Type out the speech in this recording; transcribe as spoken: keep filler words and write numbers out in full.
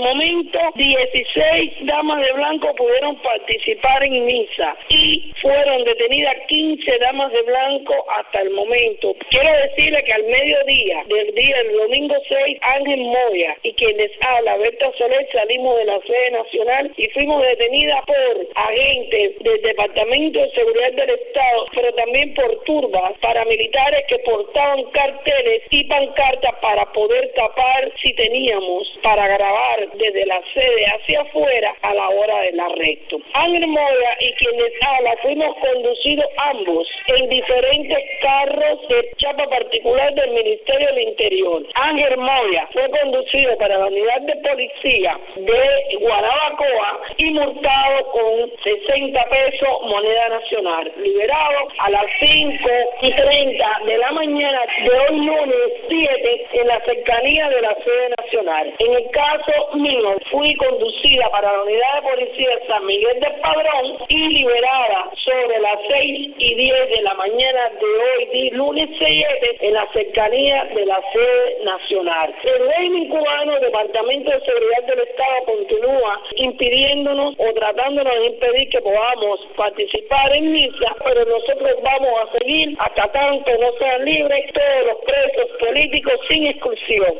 momento, dieciséis damas de blanco pudieron participar en misa y fueron detenidas quince damas de blanco hasta el momento. Quiero decirle que al mediodía del día del domingo seis, Ángel Moya y quien les habla, Berta Soler, salimos de la sede nacional y fuimos detenidas por agentes del Departamento de Seguridad del Estado, pero también por turbas paramilitares que portaban carteles y pancartas para poder tapar si teníamos para grabar desde la sede hacia afuera a la hora del arresto. Ángel Moya y quien les habla fuimos conducidos ambos en diferentes carros de chapa particular del Ministerio del Interior. Ángel Moya fue conducido para la unidad de policía de Guanabacoa y multado con sesenta pesos moneda nacional. Liberado a las cinco y treinta de la mañana de hoy lunes siete en la cercanía de la sede nacional. En el caso mío, fui conducida para la unidad de policía de San Miguel del Padrón y liberada sobre las seis y diez de la mañana de hoy, lunes siete, en la cercanía de la sede nacional. El régimen cubano, Departamento de Seguridad del Estado, continúa impidiéndonos o tratándonos de impedir que podamos participar en misa, pero nosotros vamos a seguir hasta tanto no sean libres todos los presos políticos sin exclusión.